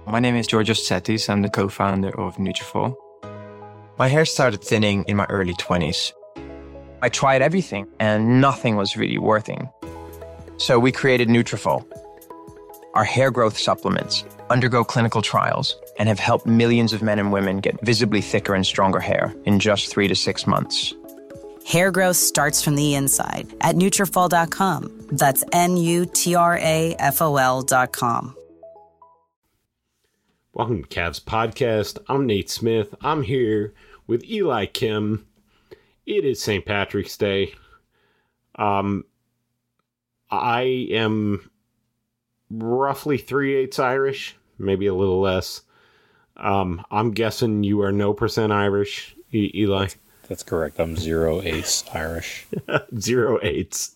My name is Georgios Tsetis. I'm the co-founder of Nutrafol. My hair started thinning in my early 20s. I tried everything and nothing was really working. So we created Nutrafol. Our hair growth supplements undergo clinical trials and have helped millions of men and women get visibly thicker and stronger hair in just 3 to 6 months. Hair growth starts from the inside at Nutrafol.com. That's Nutrafol.com. Welcome to Cavs Podcast. I'm Nate Smith. I'm here with Eli Kim. It is St. Patrick's Day. I am roughly 3/8 Irish, maybe a little less. I'm guessing you are no % Irish, Eli. That's correct. I'm 0/8 Irish. 0/8.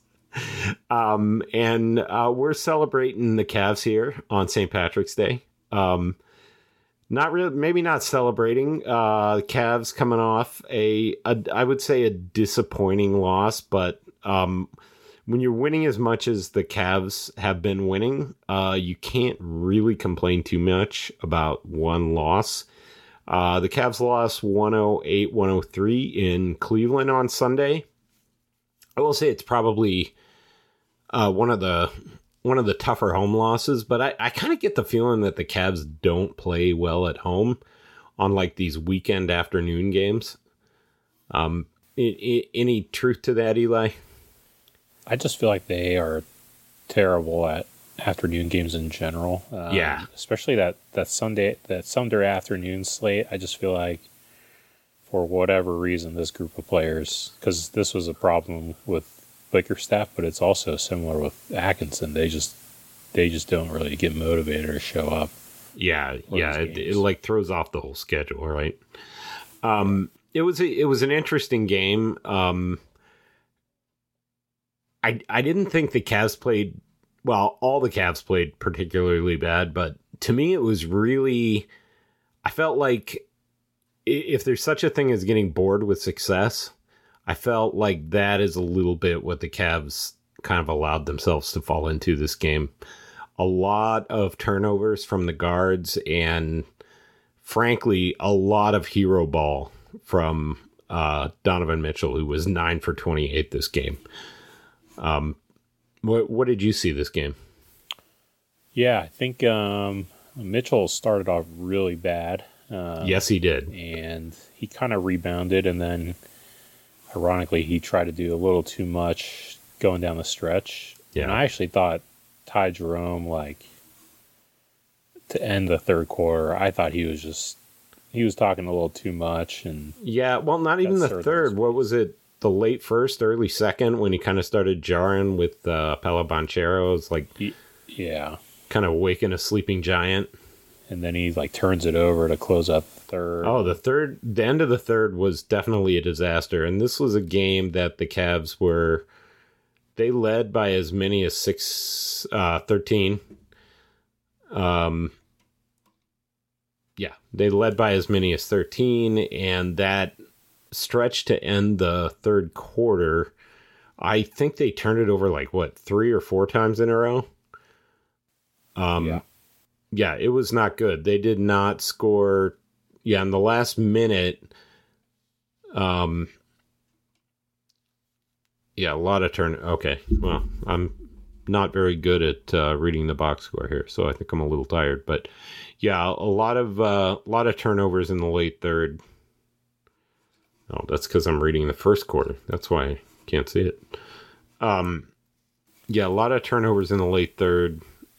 And we're celebrating the Cavs here on St. Patrick's Day. Not really, maybe not celebrating. The Cavs coming off I would say a disappointing loss, but when you're winning as much as the Cavs have been winning, you can't really complain too much about one loss. The Cavs lost 108-103 in Cleveland on Sunday. I will say it's probably one of the tougher home losses, but I kind of get the feeling that the Cavs don't play well at home on like these weekend afternoon games. Any truth to that, Eli? I just feel like they are terrible at afternoon games in general. Yeah. Especially that Sunday afternoon slate. I just feel like for whatever reason, this group of players, because this was a problem with Bickerstaff, but it's also similar with Atkinson. They just don't really get motivated or show up. Yeah. It like throws off the whole schedule, right? It was an interesting game. I didn't think the Cavs played well. All the Cavs played particularly bad, but to me, it was really. I felt like if there's such a thing as getting bored with success, I felt like that is a little bit what the Cavs kind of allowed themselves to fall into this game. A lot of turnovers from the guards and, frankly, a lot of hero ball from Donovan Mitchell, who was 9 for 28 this game. What did you see this game? Yeah, I think Mitchell started off really bad. Yes, he did. And he kind of rebounded, and then ironically, he tried to do a little too much going down the stretch. Yeah. And I actually thought Ty Jerome, to end the third quarter, I thought he was talking a little too much. And yeah, well, not even the third. What was it? The late first, early second, when he kind of started jarring with Pella Banchero. It was like, yeah, kind of waking a sleeping giant. And then he turns it over to close up the third. Oh, the end of the third was definitely a disaster. And this was a game that the Cavs they led by as many as 13. They led by as many as 13. And that stretch to end the third quarter, I think they turned it over 3 or 4 times in a row. Yeah, it was not good. They did not score. Yeah, in the last minute, a lot of turn. Okay, well, I'm not very good at reading the box score here, so I think I'm a little tired. But yeah, a lot of turnovers in the late third. Oh, that's because I'm reading the first quarter. That's why I can't see it. A lot of turnovers in the late third.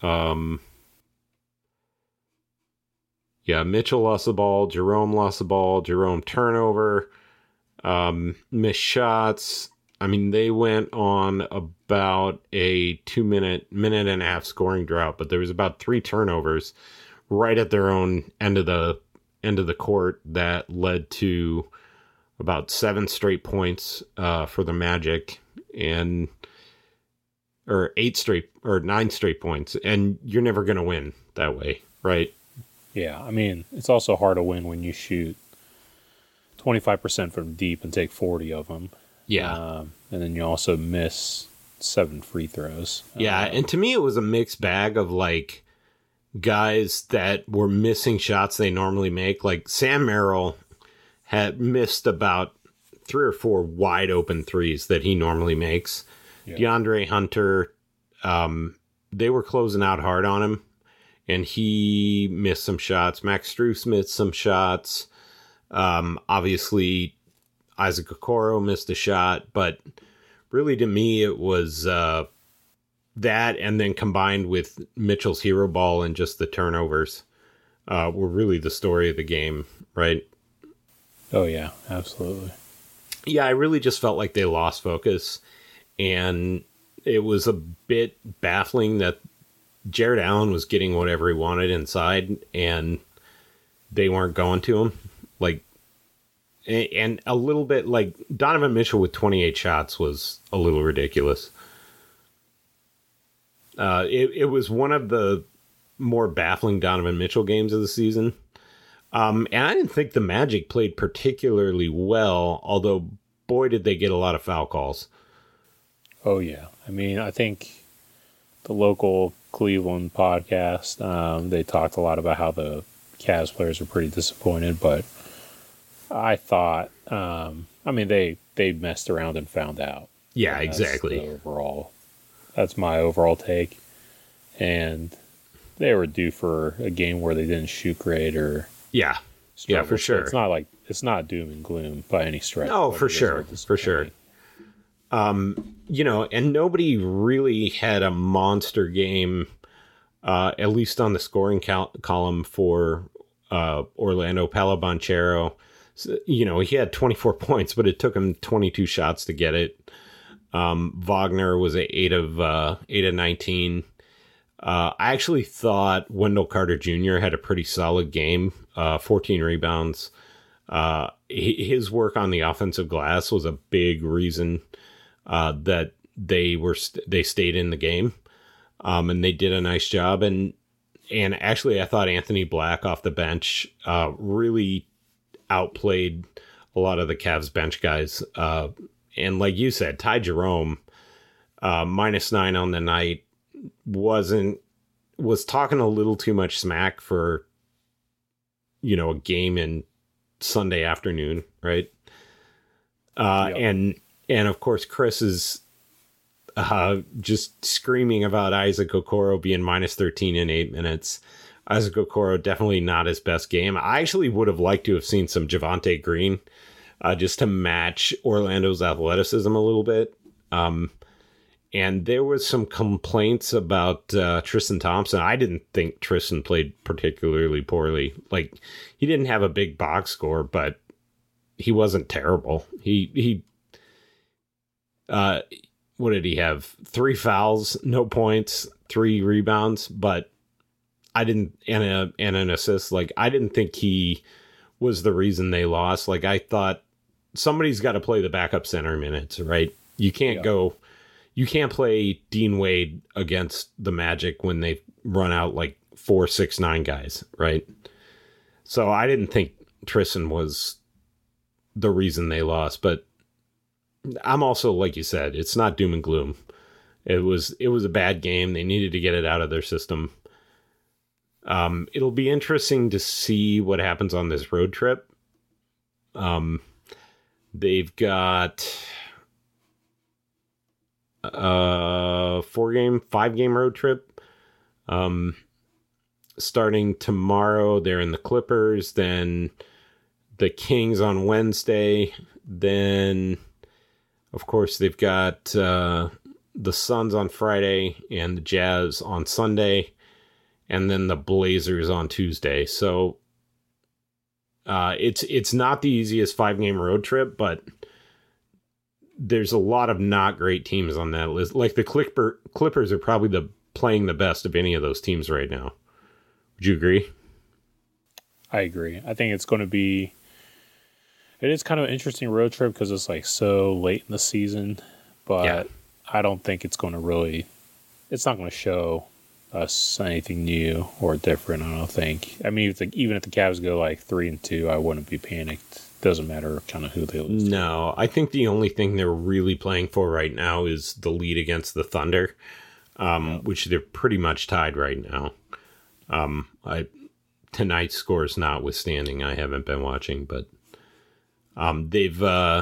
Mitchell lost the ball. Jerome lost the ball. Jerome turnover. Missed shots. I mean, they went on about a 2-minute and a half scoring drought, but there was about 3 turnovers right at their own end of the court that led to about 7 straight points for the Magic, or 9 straight points, and you're never going to win that way, right? Yeah, I mean, it's also hard to win when you shoot 25% from deep and take 40 of them. Yeah. And then you also miss 7 free throws. Yeah, and to me it was a mixed bag of guys that were missing shots they normally make. Like Sam Merrill had missed about 3 or 4 wide open threes that he normally makes. Yeah. DeAndre Hunter, they were closing out hard on him, and he missed some shots. Max Strus missed some shots. Obviously, Isaac Okoro missed a shot, but really to me it was that, and then combined with Mitchell's hero ball and just the turnovers were really the story of the game, right? Oh, yeah, absolutely. Yeah, I really just felt like they lost focus, and it was a bit baffling that Jared Allen was getting whatever he wanted inside, and they weren't going to him. Like, and a little bit like Donovan Mitchell with 28 shots was a little ridiculous. It was one of the more baffling Donovan Mitchell games of the season. And I didn't think the Magic played particularly well, although, boy, did they get a lot of foul calls. Oh, yeah. I mean, I think the local Cleveland podcast, they talked a lot about how the Cavs players were pretty disappointed, but I thought, they messed around and found out. Yeah, exactly. That's my overall take. And they were due for a game where they didn't shoot great or... Yeah, for sure. It's not doom and gloom by any stretch. No, for sure. And nobody really had a monster game, at least on the scoring column for Orlando. Palabonchero, he had 24 points, but it took him 22 shots to get it. Wagner was at 8 of 19. I actually thought Wendell Carter Jr. had a pretty solid game, 14 rebounds. His work on the offensive glass was a big reason that they stayed in the game, and they did a nice job. And actually, I thought Anthony Black off the bench really outplayed a lot of the Cavs bench guys. And like you said, Ty Jerome, -9 on the night, was talking a little too much smack for, a game in Sunday afternoon, right? And of course, Chris is just screaming about Isaac Okoro being -13 in 8 minutes. Isaac Okoro definitely not his best game. I actually would have liked to have seen some Javonte Green just to match Orlando's athleticism a little bit. And there was some complaints about Tristan Thompson. I didn't think Tristan played particularly poorly. Like, he didn't have a big box score, but he wasn't terrible. He what did he have? 3 fouls, no points, 3 rebounds, but and an assist. Like, I didn't think he was the reason they lost. Like, I thought somebody's got to play the backup center minutes, right? You can't you can't play Dean Wade against the Magic when they run out like 4, 6, 9 guys, right? So I didn't think Tristan was the reason they lost, but I'm also, like you said, it's not doom and gloom. It was a bad game. They needed to get it out of their system. It'll be interesting to see what happens on this road trip. They've got 5-game road trip. Starting tomorrow, they're in the Clippers, then the Kings on Wednesday. Then, of course, they've got the Suns on Friday and the Jazz on Sunday, and then the Blazers on Tuesday. So it's not the easiest 5-game road trip, but there's a lot of not great teams on that list. Like the Clippers are probably playing the best of any of those teams right now. Would you agree? I agree. I think it is kind of an interesting road trip because it's like so late in the season, but I don't think it's not going to show us anything new or different. I don't think. I mean, even if the Cavs go like 3-2, I wouldn't be panicked. Doesn't matter kind of who they lose to. No, I think the only thing they're really playing for right now is the lead against the Thunder, which they're pretty much tied right now. Tonight's scores notwithstanding, I haven't been watching, but they've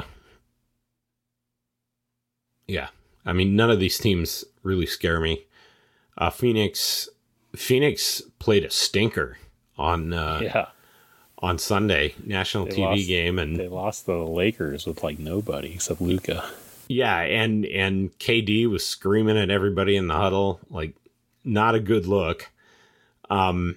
I mean, none of these teams really scare me. Phoenix played a stinker on Sunday, national TV game, and they lost the Lakers with like nobody except Luka. Yeah, and KD was screaming at everybody in the huddle, like not a good look. And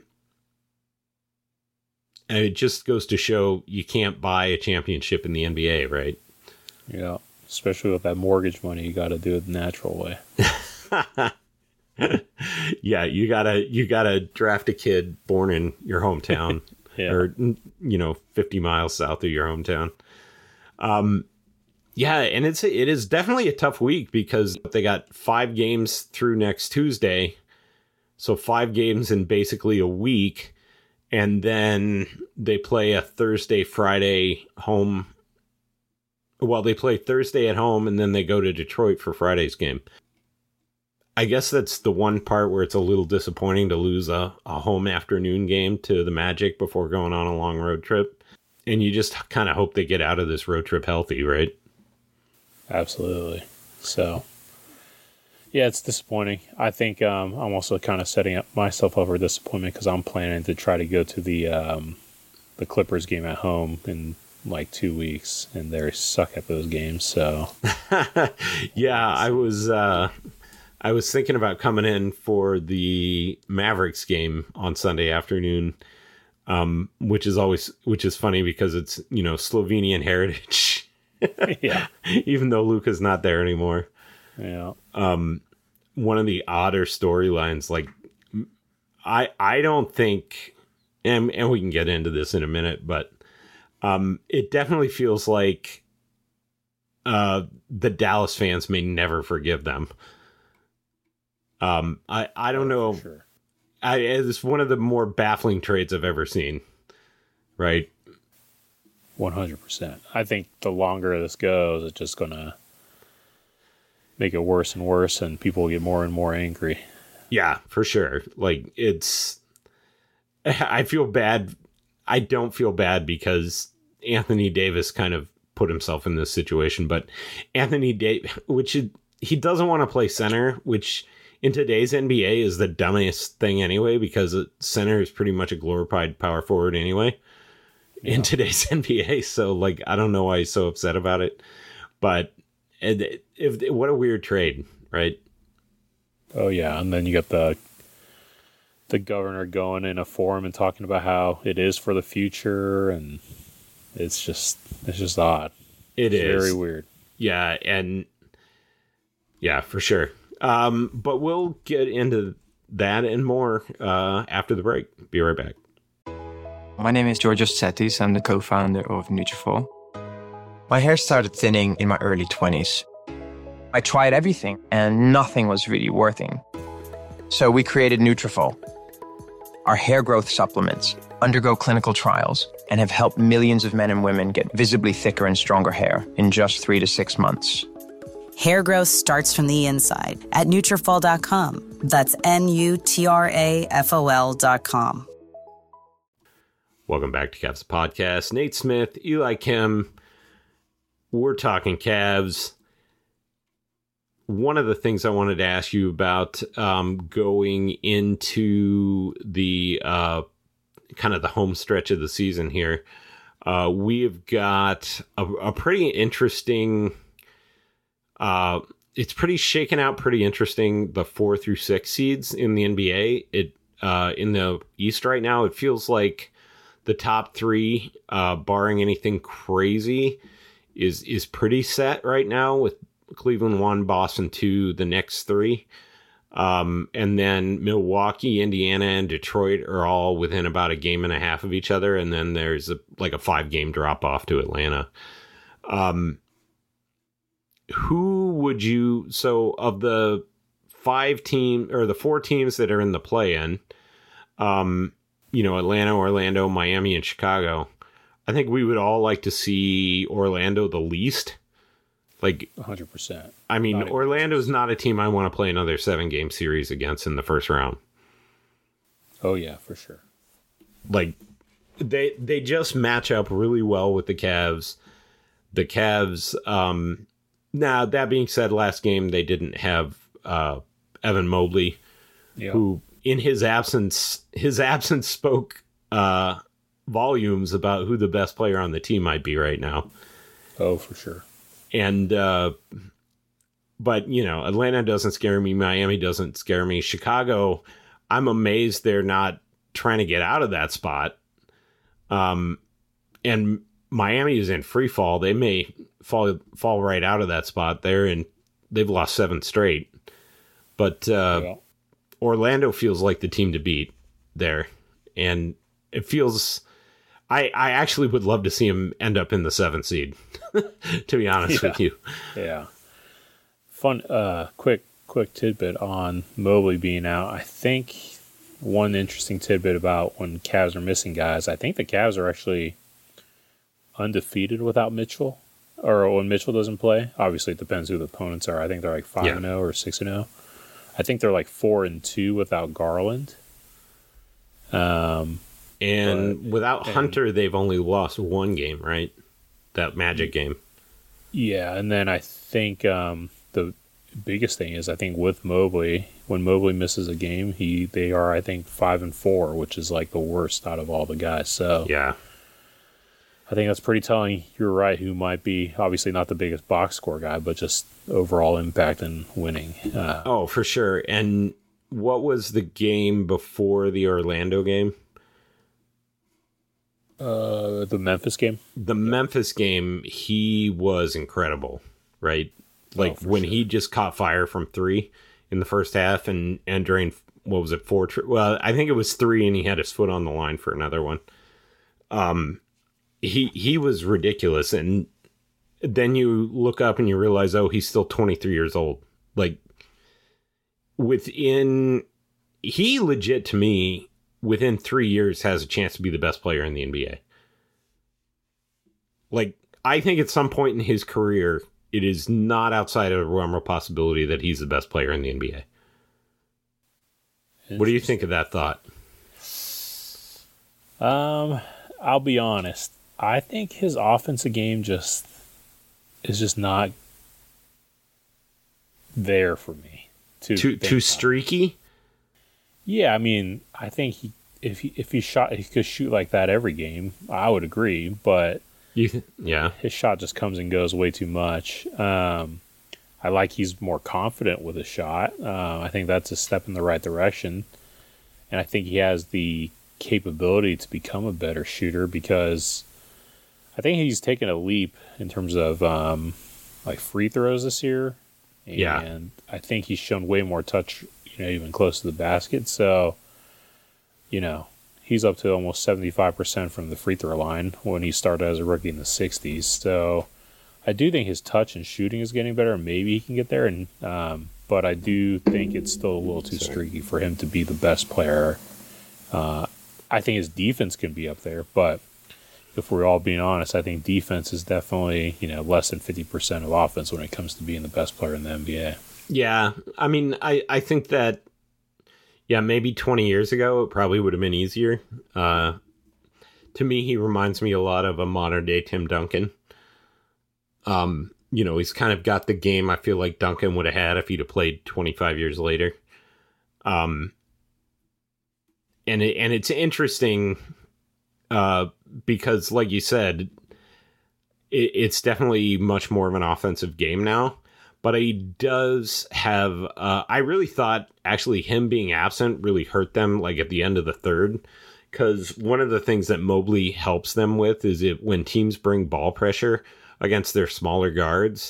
it just goes to show you can't buy a championship in the NBA, right? Yeah, especially with that mortgage money, you got to do it the natural way. Yeah, you gotta draft a kid born in your hometown, or 50 miles south of your hometown. Yeah, and it is definitely a tough week because they got 5 games through next Tuesday, so 5 games in basically a week. And then they play a Thursday, Friday home. Well, they play Thursday at home, and then they go to Detroit for Friday's game. I guess that's the one part where it's a little disappointing to lose a home afternoon game to the Magic before going on a long road trip. And you just kind of hope they get out of this road trip healthy, right? Absolutely. So, yeah, it's disappointing. I think I'm also kind of setting up myself up for disappointment because I'm planning to try to go to the Clippers game at home in like 2 weeks, and they suck at those games. So, yeah, I was thinking about coming in for the Mavericks game on Sunday afternoon, which is funny because it's Slovenian heritage. Yeah, even though Luka's not there anymore. Yeah. One of the odder storylines, like I don't think, and we can get into this in a minute, but it definitely feels like the Dallas fans may never forgive them. I don't know. Sure. It's one of the more baffling trades I've ever seen. Right. 100%. I think the longer this goes, it's just going to make it worse and worse, and people will get more and more angry. Yeah, for sure. Like, I feel bad. I don't feel bad because Anthony Davis kind of put himself in this situation, but Anthony Davis, he doesn't want to play center, which in today's NBA is the dumbest thing anyway, because center is pretty much a glorified power forward anyway. Yeah. In today's NBA. So, like, I don't know why he's so upset about it, but what a weird trade, right? Oh yeah, and then you got the governor going in a forum and talking about how it is for the future, and it's just odd. It's very weird. Yeah, and yeah, for sure. But we'll get into that and more after the break. Be right back. My name is Georgios Tsetis. I'm the co-founder of Nutrafol. My hair started thinning in my early 20s. I tried everything and nothing was really working. So we created Nutrafol. Our hair growth supplements undergo clinical trials and have helped millions of men and women get visibly thicker and stronger hair in just 3 to 6 months. Hair growth starts from the inside at Nutrafol.com. That's Nutrafol.com. Welcome back to Cavs Podcast. Nate Smith, Eli Kim. We're talking Cavs. One of the things I wanted to ask you about going into the kind of the home stretch of the season here, we've got a pretty interesting. It's pretty shaken out, pretty interesting. The 4 through 6 seeds in the NBA. In the East right now, it feels like the top 3, barring anything crazy, is pretty set right now, with Cleveland 1, Boston 2, the next 3. And then Milwaukee, Indiana, and Detroit are all within about a game and a half of each other. And then there's a 5-game drop off to Atlanta. Who would you, so of the 4 teams that are in the play-in, Atlanta, Orlando, Miami, and Chicago, I think we would all like to see Orlando the least. Like 100%. I mean, Orlando's not a team I want to play another 7-game series against in the first round. Oh yeah, for sure. Like they just match up really well with the Cavs. The Cavs, now that being said, last game they didn't have Evan Mobley, who in his absence spoke volumes about who the best player on the team might be right now. Oh, for sure. And but Atlanta doesn't scare me. Miami doesn't scare me. Chicago, I'm amazed they're not trying to get out of that spot. And Miami is in free fall. They may fall right out of that spot. They've lost 7 straight. But Orlando feels like the team to beat there. And it feels, I actually would love to see him end up in the 7th seed, to be honest with you. Yeah. Fun, quick tidbit on Mobley being out. I think one interesting tidbit about when Cavs are missing guys, I think the Cavs are actually undefeated without Mitchell, or when Mitchell doesn't play. Obviously, it depends who the opponents are. I think they're like 5-0 or 6-0. I think they're like 4-2 without Garland. And without Hunter, they've only lost 1 game, right? That Magic game. Yeah, and then I think the biggest thing is I think with Mobley, when Mobley misses a game, they are I think 5-4, which is like the worst out of all the guys. So yeah, I think that's pretty telling. You're right. Who might be obviously not the biggest box score guy, but just overall impact and winning. Oh, for sure. And what was the game before the Orlando game? The Memphis game. The Memphis game, he was incredible, right? Like when he just caught fire from 3 in the first half, and during what was it 4? Well, I think it was 3, and he had his foot on the line for another one. He was ridiculous, and then you look up and you realize, oh, he's still 23 years old. Like he legit to me within 3 years has a chance to be the best player in the NBA. Like I think at some point in his career, it is not outside of the realm of possibility that he's the best player in the NBA. What do you think of that thought? I'll be honest. I think his offensive game is just not there for me. Too streaky? Yeah, I mean, I think if he could shoot like that every game. I would agree, but his shot just comes and goes way too much. I like he's more confident with his shot. I think that's a step in the right direction, and I think he has the capability to become a better shooter because I think he's taken a leap in terms of like free throws this year. And I think he's shown way more touch, even close to the basket. So, he's up to almost 75% from the free throw line when he started as a rookie in the 60s. So I do think his touch and shooting is getting better. Maybe he can get there, but I do think it's still a little too streaky for him to be the best player. I think his defense can be up there, but if we're all being honest, I think defense is definitely, less than 50% of offense when it comes to being the best player in the NBA. Yeah. I mean, I think that, maybe 20 years ago, it probably would have been easier. To me, he reminds me a lot of a modern day Tim Duncan. He's kind of got the game I feel like Duncan would have had if he'd have played 25 years later. And it's interesting, because like you said, it's definitely much more of an offensive game now, but he does have, I really thought actually him being absent really hurt them like at the end of the third, because one of the things that Mobley helps them with is when teams bring ball pressure against their smaller guards,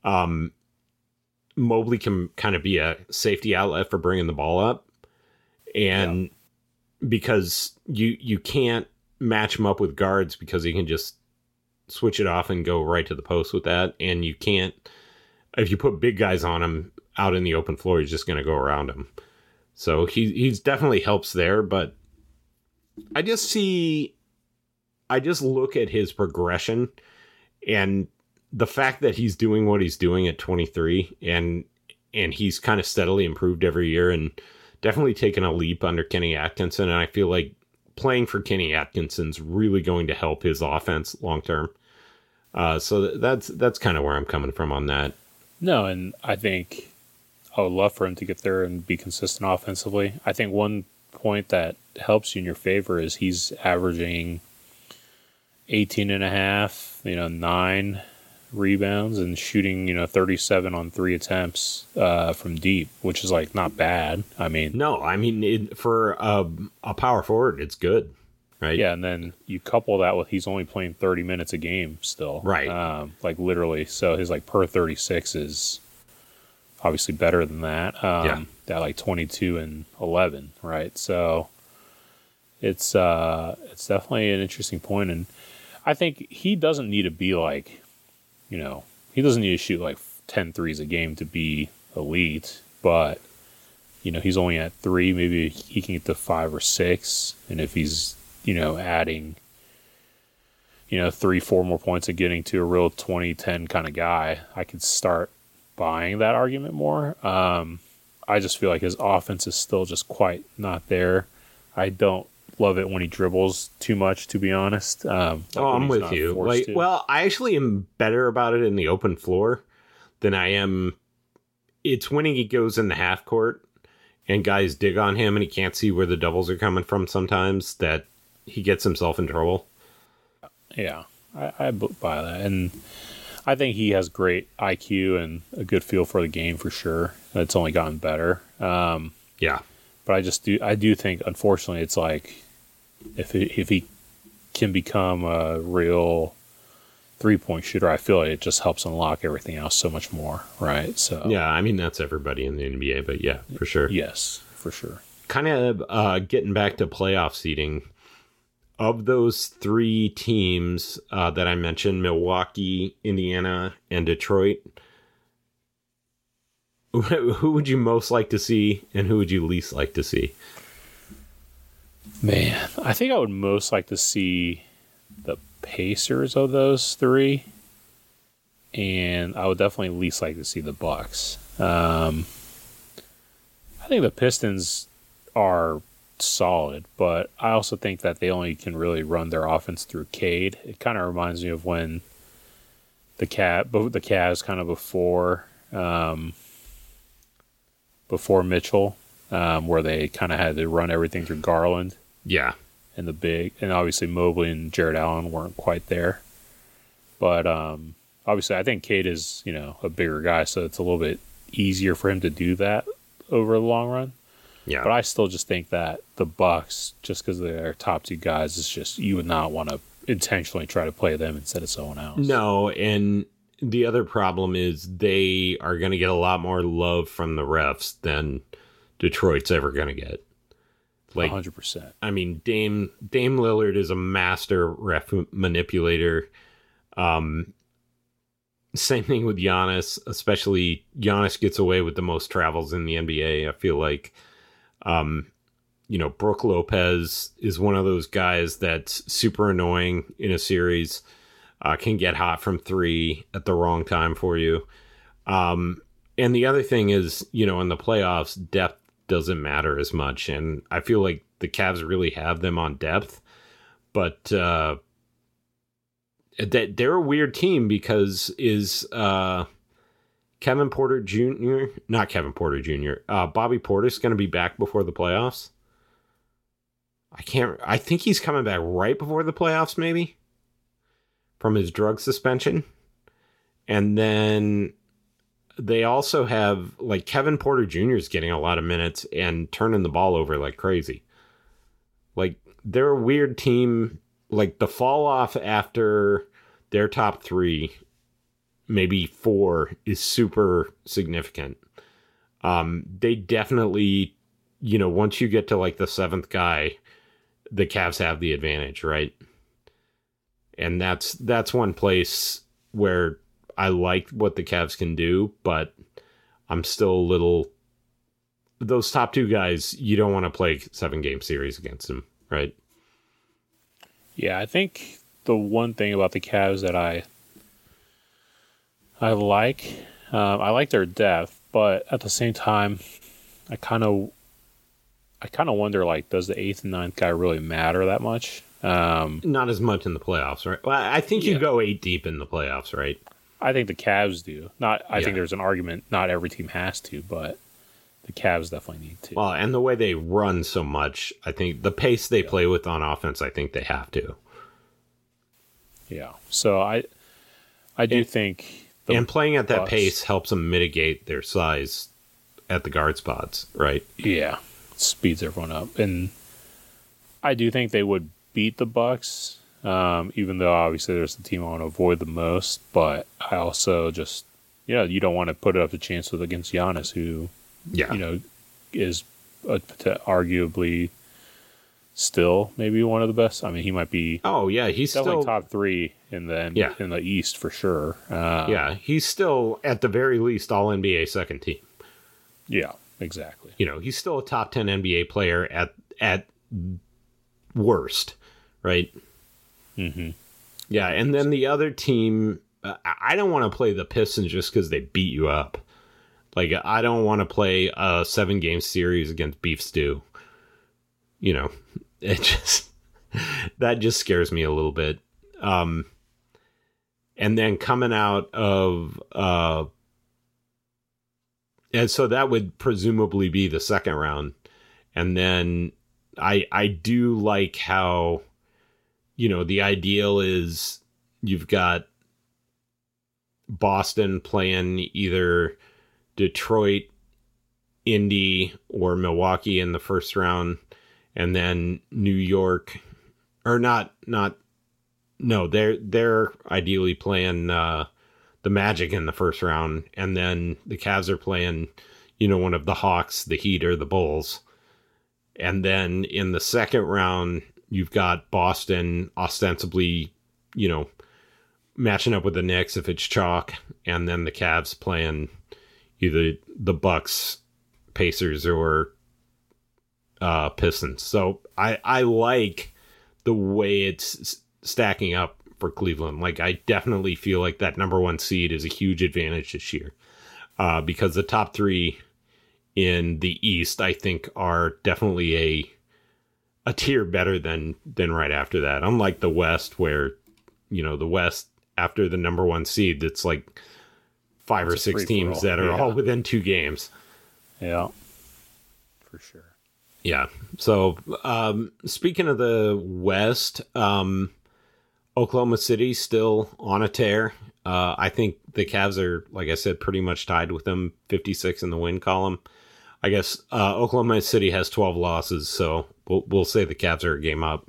Mobley can kind of be a safety outlet for bringing the ball up. And because you can't match him up with guards because he can just switch it off and go right to the post with that. And you can't, if you put big guys on him out in the open floor, he's just going to go around him. So he's definitely helps there, but I just look at his progression and the fact that he's doing what he's doing at 23 and he's kind of steadily improved every year. And definitely taken a leap under Kenny Atkinson, and I feel like playing for Kenny Atkinson's really going to help his offense long term. So that's kind of where I'm coming from on that. No, and I think I would love for him to get there and be consistent offensively. I think one point that helps you in your favor is he's averaging 18.5, 9 rebounds and shooting, 37 on 3 attempts from deep, which is like not bad. For a power forward, it's good, right? Yeah, and then you couple that with he's only playing 30 minutes a game still, right? Like literally, so his like per 36 is obviously better than that. That like 22 and 11, right? So it's definitely an interesting point, and I think he doesn't need to be like, he doesn't need to shoot like 10 threes a game to be elite, but he's only at 3. Maybe he can get to 5 or 6, and if he's adding 3-4 more points and getting to a real 20-10 kind of guy, I could start buying that argument more. I just feel like his offense is still just quite not there. I don't love it when he dribbles too much, to be honest. I'm with you. I actually am better about it in the open floor than I am. It's when he goes in the half court and guys dig on him and he can't see where the doubles are coming from sometimes that he gets himself in trouble. Yeah, I buy that. And I think he has great IQ and a good feel for the game for sure. It's only gotten better. Yeah. But I do think, unfortunately, it's like if he can become a real 3-point shooter, I feel like it just helps unlock everything else so much more, right? So yeah, that's everybody in the NBA, but yeah, for sure. Yes, for sure. Kind of getting back to playoff seeding, of those 3 teams that I mentioned, Milwaukee, Indiana, and Detroit, who would you most like to see and who would you least like to see? Man, I think I would most like to see the Pacers of those 3, and I would definitely least like to see the Bucks. I think the Pistons are solid, but I also think that they only can really run their offense through Cade. It kind of reminds me of when the Cavs kind of before Mitchell, where they kind of had to run everything through Garland. Yeah. And obviously Mobley and Jared Allen weren't quite there. But obviously I think Cade is, a bigger guy, so it's a little bit easier for him to do that over the long run. Yeah. But I still just think that the Bucks, just because they're their top 2 guys, is just, you would not want to intentionally try to play them instead of someone else. No, and the other problem is they are going to get a lot more love from the refs than Detroit's ever going to get. Like 100%. Dame Lillard is a master ref manipulator. Same thing with Giannis, especially Giannis gets away with the most travels in the NBA. I feel like, Brook Lopez is one of those guys that's super annoying in a series, can get hot from 3 at the wrong time for you. And the other thing is, in the playoffs, depth doesn't matter as much. And I feel like the Cavs really have them on depth, but they're a weird team because Bobby Portis going to be back before the playoffs? I think he's coming back right before the playoffs, maybe, from his drug suspension. And then they also have, like, Kevin Porter Jr. is getting a lot of minutes and turning the ball over like crazy. Like, they're a weird team. Like, the fall off after their top 3, maybe 4, is super significant. They definitely, once you get to like the 7th guy, the Cavs have the advantage, right? And that's one place where I like what the Cavs can do, but I'm still a little... Those top 2 guys, you don't want to play 7-game series against them, right? Yeah, I think the one thing about the Cavs that I like their depth, but at the same time, I kind of I kind of wonder, like, does the 8th and 9th guy really matter that much? Not as much in the playoffs, right? Well, I think you go 8 deep in the playoffs, right? I think the Cavs do. I think there's an argument not every team has to, but the Cavs definitely need to. Well, and the way they run so much, I think the pace they play with on offense, I think they have to. Yeah. So I do think... And playing at that pace helps them mitigate their size at the guard spots, right? Yeah. Speeds everyone up. And I do think they would beat the Bucks, even though obviously there's the team I want to avoid the most. But I also just, you don't want to put it up a chance against Giannis, who, is arguably still maybe one of the best. I mean, he might be. Oh yeah, he's definitely still top 3 in the East for sure. He's still at the very least all NBA second team. Yeah, exactly. He's still a top 10 NBA player at worst, right? Mm-hmm. Yeah, and then the other team, I don't want to play the Pistons just because they beat you up. Like, I don't want to play a 7-game series against Beef Stew. That just scares me a little bit. And then coming out of, and so that would presumably be the second round. And then I do like how, the ideal is you've got Boston playing either Detroit, Indy, or Milwaukee in the first round, and then New York, or they're ideally playing the Magic in the first round, and then the Cavs are playing, one of the Hawks, the Heat, or the Bulls. And then in the second round, you've got Boston ostensibly, matching up with the Knicks if it's chalk, and then the Cavs playing either the Bucks, Pacers, or Pistons. So I like the way it's stacking up for Cleveland. Like, I definitely feel like that number 1 seed is a huge advantage this year, because the top 3 in the East, I think, are definitely a tier better than right after that. Unlike the West, where the West after the number 1 seed, it's like 5 or 6 teams that are all within 2 games. Yeah, for sure. Yeah. So, speaking of the West, Oklahoma City still on a tear. I think the Cavs are, like I said, pretty much tied with them, 56 in the win column. I guess Oklahoma City has 12 losses, so we'll say the Cavs are a game up.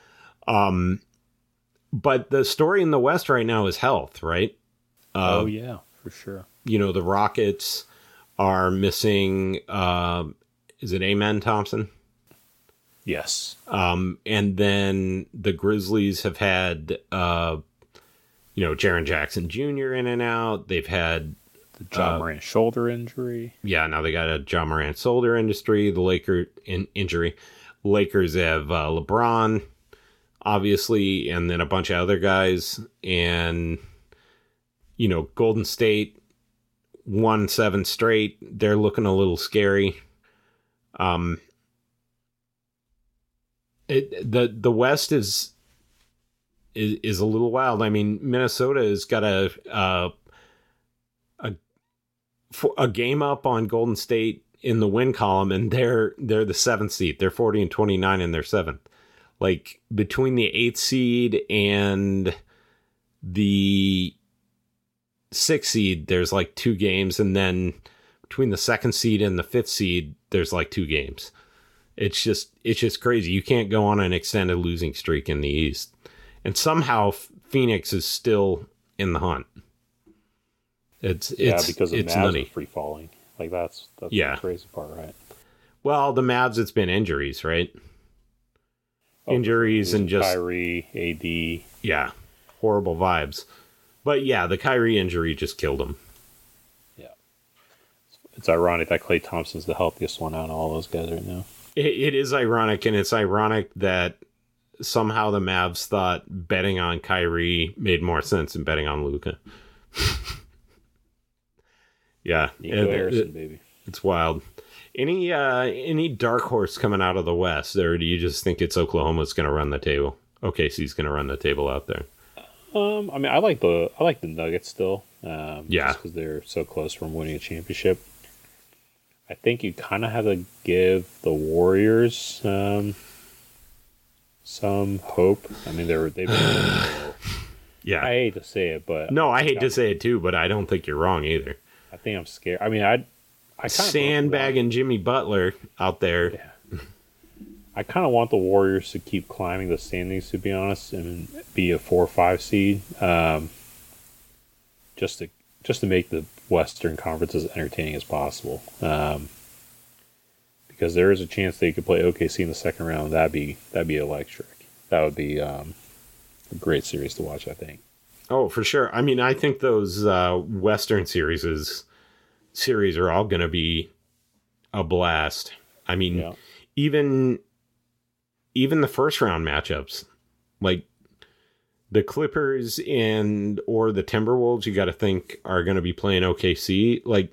But the story in the West right now is health, right? Oh, yeah, for sure. The Rockets are missing, is it Amen Thompson? Yes. And then the Grizzlies have had, Jaren Jackson Jr. in and out. They've had the John Morant shoulder injury. Yeah, now they got a John Morant shoulder injury. The injury. Lakers have LeBron, obviously, and then a bunch of other guys. And, Golden State won 7 straight. They're looking a little scary. The West is a little wild. I mean, Minnesota has got a game up on Golden State in the win column, and they're the 7th seed. They're 40-29 and they're 7th. Like, between the 8th seed and the 6th seed, there's like 2 games, and then between the 2nd seed and the 5th seed, there's like 2 games. It's just crazy. You can't go on an extended losing streak in the East. And somehow Phoenix is still in the hunt. It's because the Mavs nutty. Are free falling. Like, that's the crazy part, right? Well, the Mavs, it's been injuries, right? Injuries and just Kyrie, AD. Yeah, horrible vibes. But yeah, the Kyrie injury just killed him. Yeah, it's ironic that Klay Thompson's the healthiest one out of all those guys right now. It is ironic, and it's ironic that somehow the Mavs thought betting on Kyrie made more sense than betting on Luka. Yeah, Nico Harrison, baby. It's wild. Any dark horse coming out of the West, or do you just think it's Oklahoma's going to run the table? OKC's going to run the table out there. I mean, I like the Nuggets still. Yeah, just because they're so close from winning a championship. I think you kind of have to give the Warriors some hope. I mean, they've been. Yeah, I hate to say it, but no, I hate to say it too, but I don't think you're wrong either. I think I'm scared. I mean, I kind of sandbagging Jimmy Butler out there. Yeah. I kind of want the Warriors to keep climbing the standings, to be honest, and be a 4 or 5 seed, just to make the Western Conference as entertaining as possible. Because there is a chance they could play OKC in the second round. That'd be electric. That would be a great series to watch, I think. Oh, for sure. I mean, I think those Western series are all going to be a blast. I mean, yeah. even the first round matchups, like the Clippers or the Timberwolves, you got to think are going to be playing OKC. Like,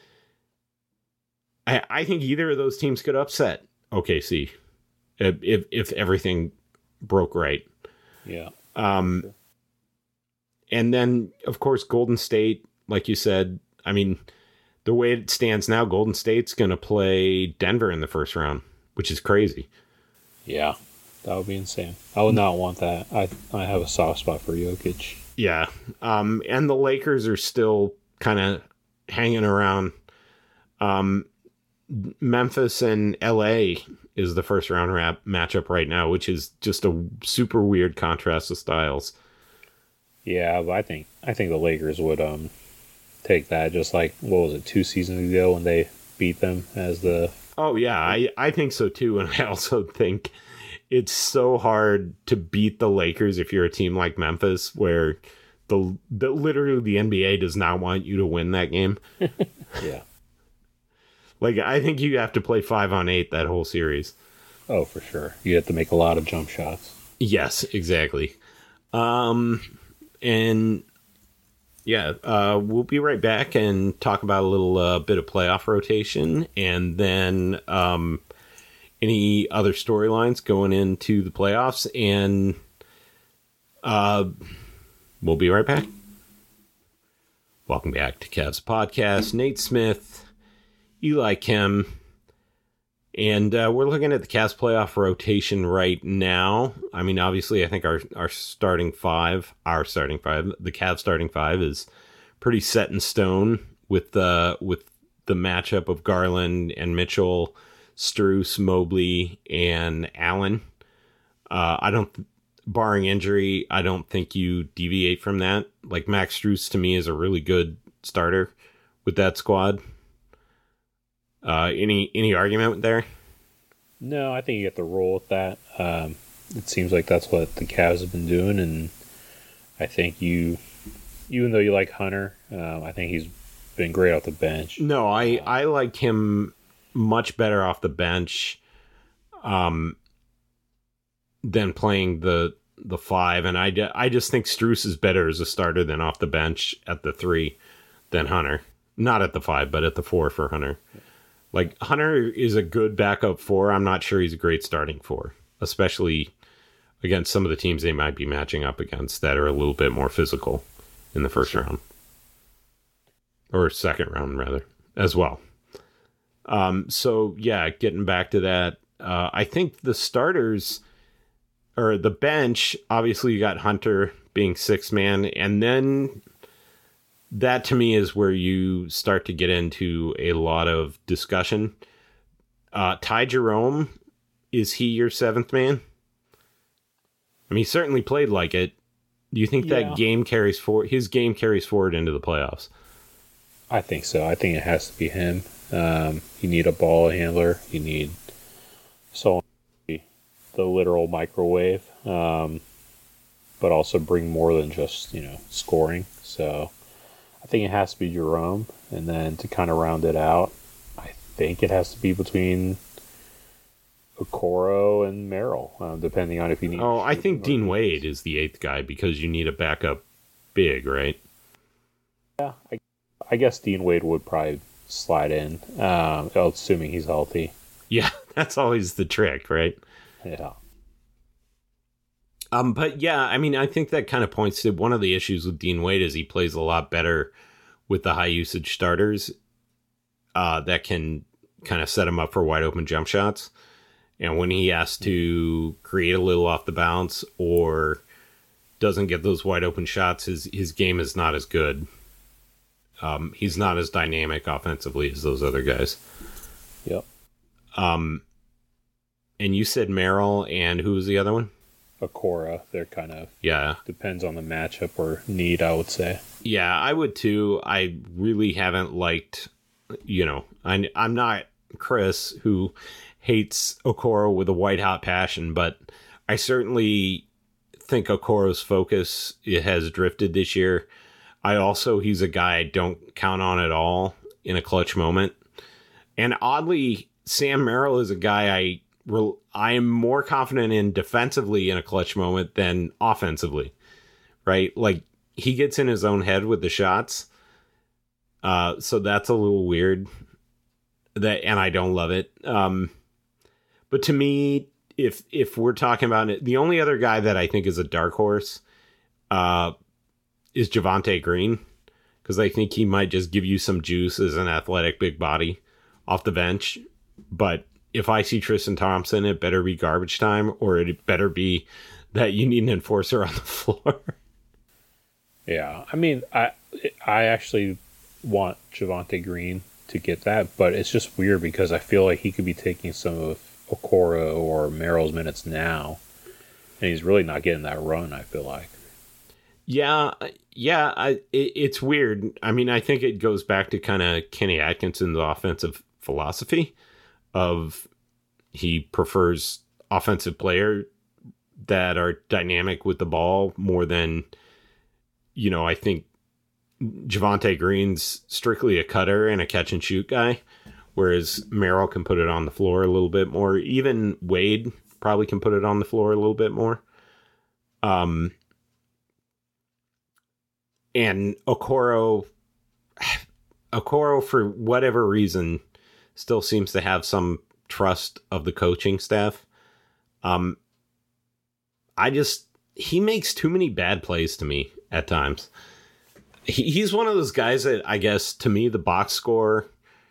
I think either of those teams could upset OKC if everything broke right. Yeah. Sure. And then, of course, Golden State, like you said, I mean, the way it stands now, Golden State's going to play Denver in the first round, which is crazy. Yeah, that would be insane. I would not want that. I have a soft spot for Jokic. Yeah. And the Lakers are still kind of hanging around. Memphis and LA is the first round matchup right now, which is just a super weird contrast of styles. Yeah, but I think the Lakers would take that, just like, what was it, 2 seasons ago when they beat them as the... Oh, yeah, I think so too. And I also think it's so hard to beat the Lakers if you're a team like Memphis, where literally the NBA does not want you to win that game. Yeah. Like, I think you have to play 5-on-8 that whole series. Oh, for sure. You have to make a lot of jump shots. Yes, exactly. And yeah, we'll be right back and talk about a little bit of playoff rotation, and then any other storylines going into the playoffs, and we'll be right back. Welcome back to Cavs Podcast. Nate Smith, Eli Kim, and we're looking at the Cavs playoff rotation right now. I mean, obviously, I think our starting five, the Cavs starting five is pretty set in stone with the matchup of Garland and Mitchell, Strus, Mobley, and Allen. Barring injury, I don't think you deviate from that. Like, Max Strus to me is a really good starter with that squad. Any argument there? No, I think you have to roll with that. It seems like that's what the Cavs have been doing, and I think even though you like Hunter, I think he's been great off the bench. No, I like him much better off the bench than playing the 5, and I just think Strus is better as a starter than off the bench at the 3 than Hunter. Not at the 5, but at the 4 for Hunter. Like, Hunter is a good backup 4. I'm not sure he's a great starting 4, especially against some of the teams they might be matching up against that are a little bit more physical in the first round. Or second round, rather, as well. So, yeah, getting back to that, I think the starters, or the bench, obviously you got Hunter being 6th man, and then... that to me is where you start to get into a lot of discussion. Ty Jerome, is he your 7th man? I mean, he certainly played like it. Do you think that his game carries forward into the playoffs? I think so. I think it has to be him. You need a ball handler. You need someone to be the literal microwave, but also bring more than just, scoring. So I think it has to be Jerome, and then to kind of round it out, I think it has to be between Okoro and Merrill, depending on if you need... Oh, I think Dean Wade is the 8th guy because you need a backup big, right? Yeah, I guess Dean Wade would probably slide in, assuming he's healthy. Yeah, that's always the trick, right? Yeah. But yeah, I mean, I think that kind of points to one of the issues with Dean Wade is he plays a lot better with the high usage starters that can kind of set him up for wide open jump shots. And when he has to create a little off the bounce or doesn't get those wide open shots, his game is not as good. He's not as dynamic offensively as those other guys. Yep. And you said Merrill, and who was the other one? Okoro. They're kind of depends on the matchup or need, I would say. Yeah, I would too. I really haven't liked, I'm not Chris who hates Okoro with a white hot passion, but I certainly think Okoro's focus has drifted this year. He's a guy I don't count on at all in a clutch moment. And oddly, Sam Merrill is a guy I am more confident in defensively in a clutch moment than offensively, right? Like, he gets in his own head with the shots. So that's a little weird, and I don't love it. But to me, if we're talking about it, the only other guy that I think is a dark horse is Javonte Green, because I think he might just give you some juice as an athletic big body off the bench. But if I see Tristan Thompson, it better be garbage time, or it better be that you need an enforcer on the floor. Yeah, I mean, I actually want Javonte Green to get that, but it's just weird because I feel like he could be taking some of Okoro or Merrill's minutes now, and he's really not getting that run, I feel like. Yeah, it's weird. I mean, I think it goes back to kind of Kenny Atkinson's offensive philosophy of he prefers offensive players that are dynamic with the ball more than, I think Javonte Green's strictly a cutter and a catch and shoot guy, whereas Merrill can put it on the floor a little bit more. Even Wade probably can put it on the floor a little bit more. And Okoro, for whatever reason, still seems to have some trust of the coaching staff. He makes too many bad plays to me at times. He's one of those guys that, I guess, to me, the box score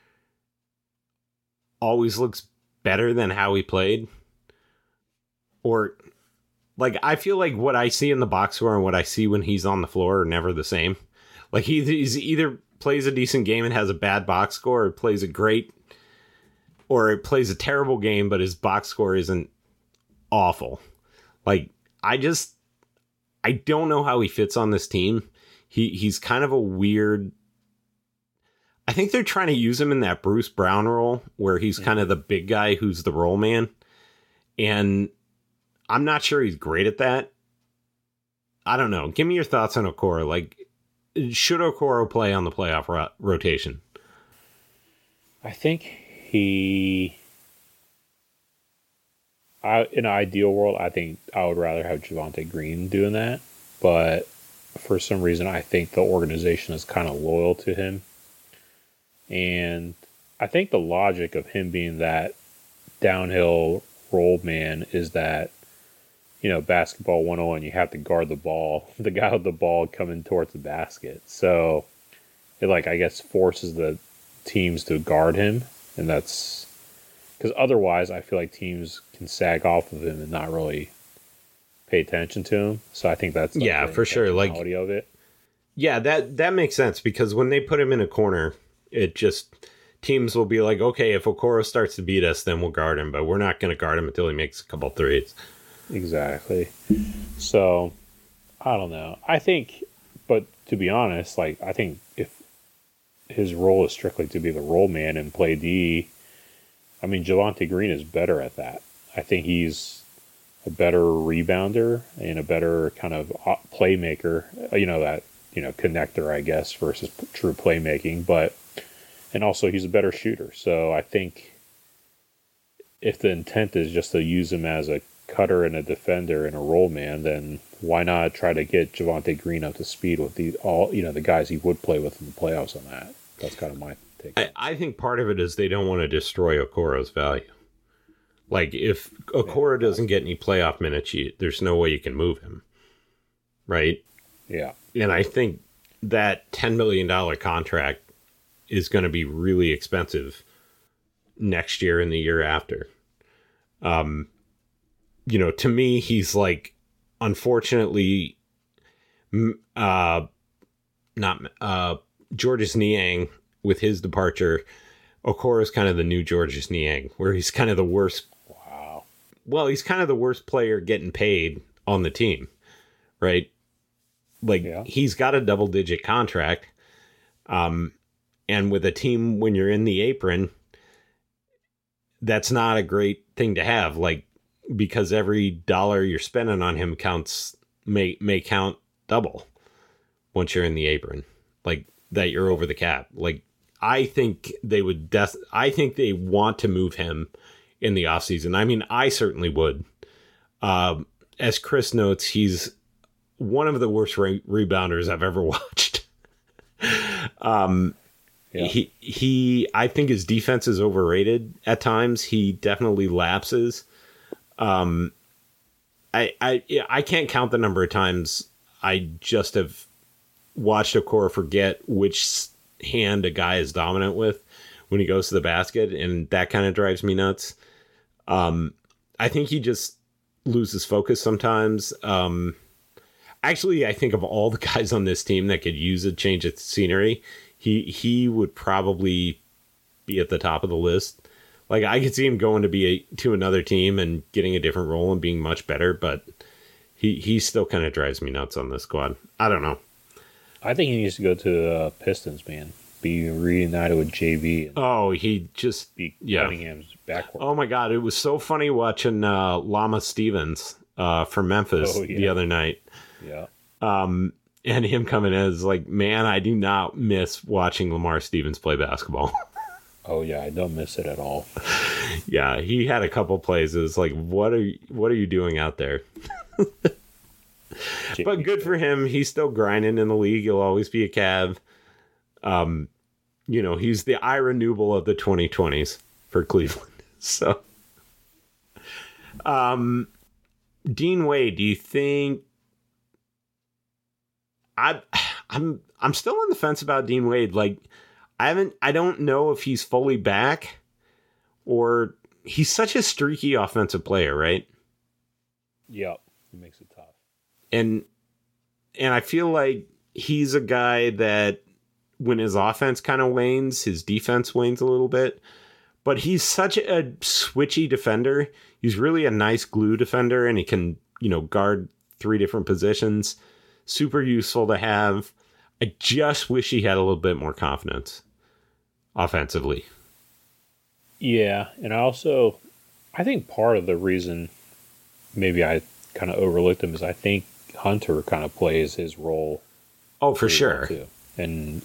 always looks better than how he played. Or, like, I feel like what I see in the box score and what I see when he's on the floor are never the same. Like, he's either plays a decent game and has a bad box score, or plays a great, or it plays a terrible game, but his box score isn't awful. Like, I don't know how he fits on this team. He's kind of a weird. I think they're trying to use him in that Bruce Brown role where he's kind of the big guy who's the role man. And I'm not sure he's great at that. I don't know. Give me your thoughts on Okoro. Like, should Okoro play on the playoff rotation? I think in an ideal world, I think I would rather have Javonte Green doing that. But for some reason, I think the organization is kind of loyal to him. And I think the logic of him being that downhill role man is that, basketball 101, you have to guard the ball, the guy with the ball coming towards the basket. So it, I guess, forces the teams to guard him. And that's because otherwise I feel like teams can sag off of him and not really pay attention to him. So I think that's for sure. Of it. Yeah, that makes sense, because when they put him in a corner, it just teams will be like, okay, if Okoro starts to beat us, then we'll guard him, but we're not going to guard him until he makes a couple threes. Exactly. So I don't know. I think, but to be honest, I think if his role is strictly to be the role man and play D, I mean, Javonte Green is better at that. I think he's a better rebounder and a better kind of playmaker, connector, I guess, versus true playmaking. And also he's a better shooter. So I think if the intent is just to use him as a cutter and a defender and a role man, then why not try to get Javonte Green up to speed with the guys he would play with in the playoffs on that? That's kind of my Celtics. I think part of it is they don't want to destroy Okoro's value. Like, if Okoro doesn't get any playoff minutes, there's no way you can move him. Right? Yeah. And I think that $10 million contract is going to be really expensive next year and the year after. To me, he's like, unfortunately, Georges Niang, with his departure, Okoro's kind of the new Georges Niang, where he's kind of the worst. Wow. Well, he's kind of the worst player getting paid on the team, right? Like, He's got a double-digit contract. And with a team, when you're in the apron, that's not a great thing to have. Like, because every dollar you're spending on him may count double once you're in the apron. Like, that you're over the cap. Like, I think they would. I think they want to move him in the offseason. I mean, I certainly would. As Chris notes, he's one of the worst rebounders I've ever watched. He I think his defense is overrated at times. He definitely lapses. I can't count the number of times I just have watched Okoro forget which hand a guy is dominant with when he goes to the basket, and that kind of drives me nuts. I think he just loses focus sometimes. Actually, I think of all the guys on this team that could use a change of scenery, he would probably be at the top of the list. Like, I could see him going to another team and getting a different role and being much better, but he still kind of drives me nuts on this squad. I don't know. I think he needs to go to Pistons, man. Be reunited with JV. And he just be Cunningham's backcourt. Oh my God, it was so funny watching Lama Stevens from Memphis the other night. Yeah. And him coming in is like, man, I do not miss watching Lamar Stevens play basketball. Oh yeah, I don't miss it at all. Yeah, he had a couple plays. It was like, what are you doing out there? But good for him. He's still grinding in the league. He'll always be a Cav. He's the Ira Newble of the 2020s for Cleveland. So, Dean Wade, do you think? I'm still on the fence about Dean Wade. Like, I don't know if he's fully back, or he's such a streaky offensive player, right? Yep, it makes it tough. And I feel like he's a guy that when his offense kind of wanes, his defense wanes a little bit. But he's such a switchy defender. He's really a nice glue defender, and he can, guard 3 different positions. Super useful to have. I just wish he had a little bit more confidence offensively. Yeah, and I think part of the reason maybe I kind of overlooked him is I think Hunter kind of plays his role. Oh, for sure. Too. And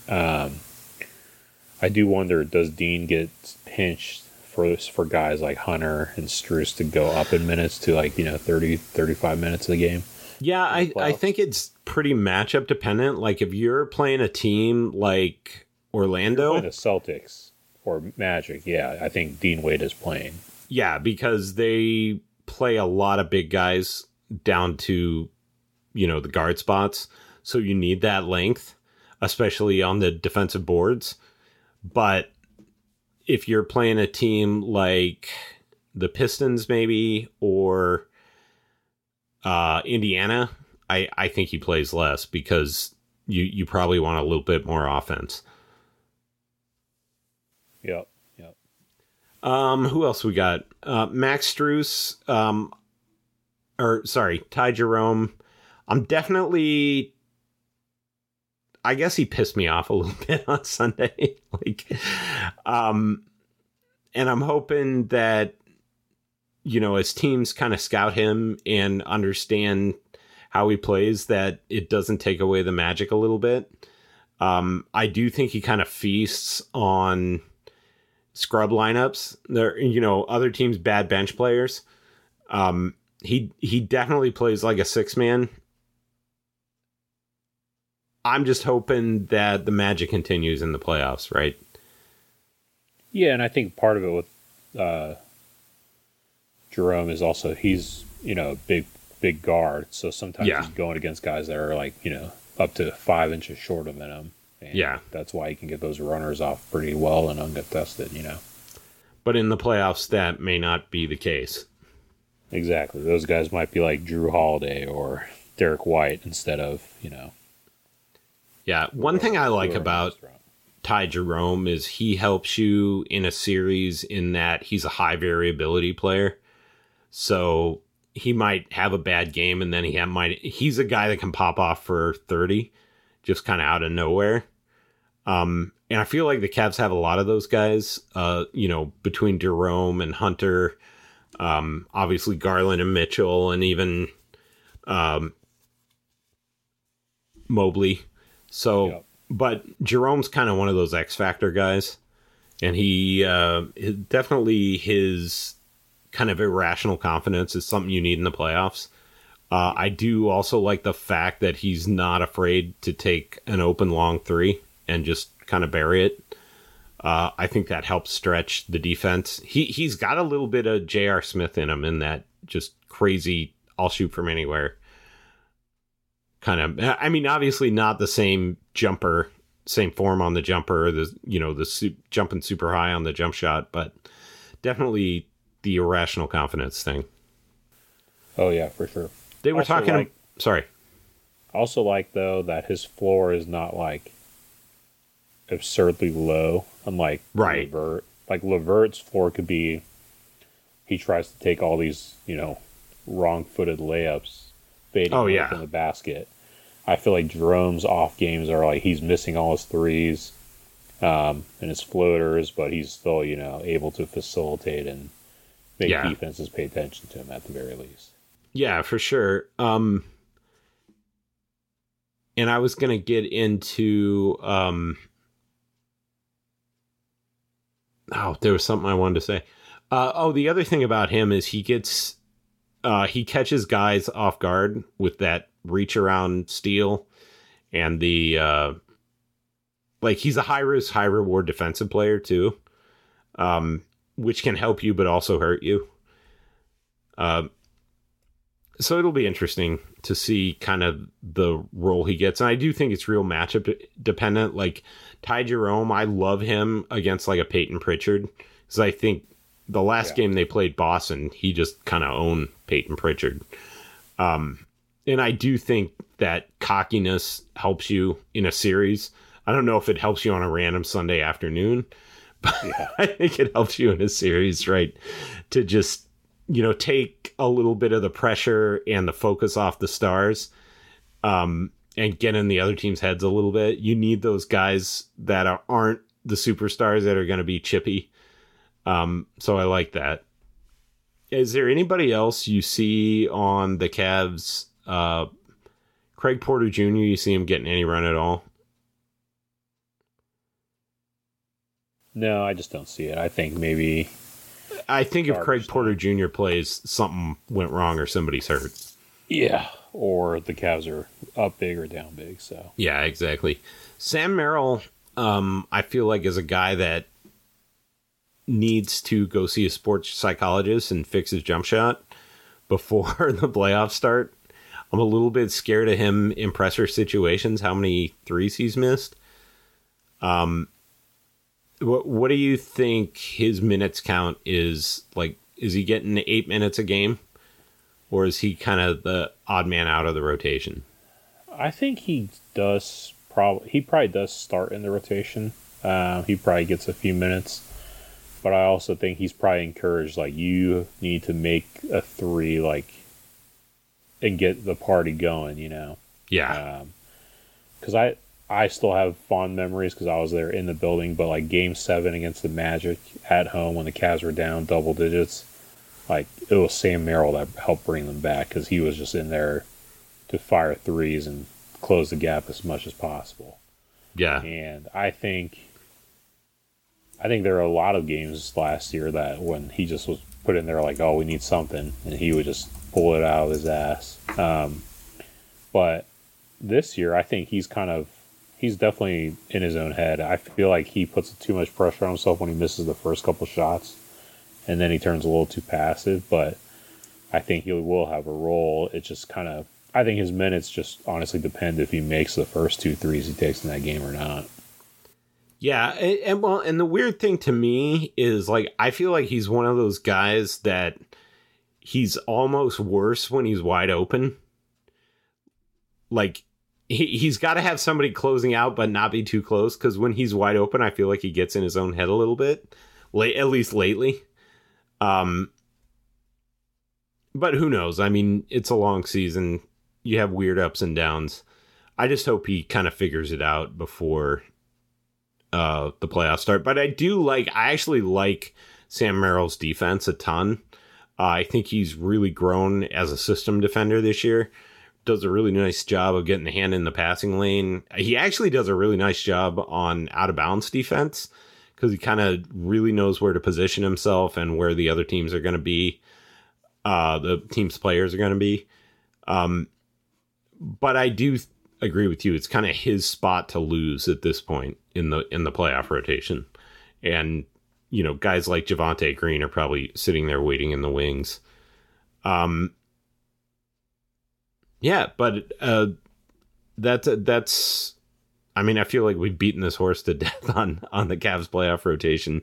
I do wonder, does Dean get pinched for guys like Hunter and Strus to go up in minutes to 30, 35 minutes of the game? Yeah, I think it's pretty matchup dependent. Like, if you're playing a team like Orlando, the Celtics or Magic, yeah, I think Dean Wade is playing. Yeah, because they play a lot of big guys down to, the guard spots. So you need that length, especially on the defensive boards. But if you're playing a team like the Pistons maybe, or Indiana, I think he plays less because you probably want a little bit more offense. Yep. Who else we got? Max Strus, Ty Jerome. I guess he pissed me off a little bit on Sunday. And I'm hoping that, as teams kind of scout him and understand how he plays, that it doesn't take away the magic a little bit. I do think he kind of feasts on scrub lineups. There, other teams' bad bench players. He definitely plays like a 6-man. I'm just hoping that the magic continues in the playoffs, right? Yeah, and I think part of it with Jerome is also he's a big guard, so sometimes he's going against guys that are like up to 5 inches shorter than him. And that's why he can get those runners off pretty well and uncontested. But in the playoffs, that may not be the case. Exactly, those guys might be like Drew Holiday or Derek White instead of Yeah, one thing I like about Ty Jerome is he helps you in a series in that he's a high variability player. So he might have a bad game and then he's a guy that can pop off for 30 just kind of out of nowhere. And I feel like the Cavs have a lot of those guys, between Jerome and Hunter, obviously Garland and Mitchell, and even Mobley. So, but Jerome's kind of one of those X Factor guys, and he definitely his kind of irrational confidence is something you need in the playoffs. I do also like the fact that he's not afraid to take an open long three and just kind of bury it. I think that helps stretch the defense. He's got a little bit of J.R. Smith in him, in that just crazy, I'll shoot from anywhere kind of. I mean, obviously not the same jumper, same form on the jumper, jumping super high on the jump shot, but definitely the irrational confidence thing. Oh yeah, for sure. They were talking. Sorry. I also like though that his floor is not like absurdly low, unlike LeVert. Like LeVert's floor could be, he tries to take all these wrong-footed layups, fading away from the basket. I feel like Jerome's off games are like he's missing all his threes and his floaters, but he's still able to facilitate and make defenses pay attention to him at the very least. Yeah, for sure. And I was going to get into... there was something I wanted to say. The other thing about him is he catches guys off guard with that reach around steal, and the he's a high risk, high reward defensive player too, which can help you but also hurt you. So it'll be interesting to see kind of the role he gets. And I do think it's real matchup dependent. Like Ty Jerome, I love him against like a Peyton Pritchard, because I think the last game they played Boston, he just kind of owned Peyton Pritchard. And I do think that cockiness helps you in a series. I don't know if it helps you on a random Sunday afternoon, but I think it helps you in a series, right? To just, take a little bit of the pressure and the focus off the stars, and get in the other team's heads a little bit. You need those guys that aren't the superstars that are going to be chippy. So I like that. Is there anybody else you see on the Cavs? Craig Porter Jr., you see him getting any run at all? No, I just don't see it. I think if Craig Porter Jr. plays, something went wrong or somebody's hurt. Yeah, or the Cavs are up big or down big. So yeah, exactly. Sam Merrill, I feel like is a guy that needs to go see a sports psychologist and fix his jump shot before the playoffs start. I'm a little bit scared of him in pressure situations, how many threes he's missed. What do you think his minutes count is? Like, is he getting 8 minutes a game? Or is he kind of the odd man out of the rotation? I think he probably does start in the rotation. He probably gets a few minutes. But I also think he's probably encouraged, like, you need to make a three, like, and get the party going, Yeah. Because I still have fond memories because I was there in the building, but like Game 7 against the Magic at home when the Cavs were down double digits, like it was Sam Merrill that helped bring them back because he was just in there to fire threes and close the gap as much as possible. Yeah. And I think there are a lot of games last year that when he just was put in there like, oh, we need something, and he would just pull it out of his ass. But this year, I think he's kind of he's definitely in his own head. I feel like he puts too much pressure on himself when he misses the first couple shots, and then he turns a little too passive. But I think he will have a role. It just kind of, I think his minutes just honestly depend if he makes the first 2 threes he takes in that game or not. Yeah, and the weird thing to me is, like, I feel like he's one of those guys that he's almost worse when he's wide open. Like, he's got to have somebody closing out but not be too close, because when he's wide open, I feel like he gets in his own head a little bit, at least lately. But who knows? I mean, it's a long season. You have weird ups and downs. I just hope he kind of figures it out before the playoffs start. But I actually like Sam Merrill's defense a ton. I think he's really grown as a system defender this year. Does a really nice job of getting the hand in the passing lane. He actually does a really nice job on out of bounds defense, because he kind of really knows where to position himself and where the other teams are going to be. The team's players are going to be. But I do agree with you. It's kind of his spot to lose at this point in the playoff rotation. And, you know, guys like Javonte Green are probably sitting there waiting in the wings. Yeah, but that's. I mean, I feel like we've beaten this horse to death on the Cavs playoff rotation.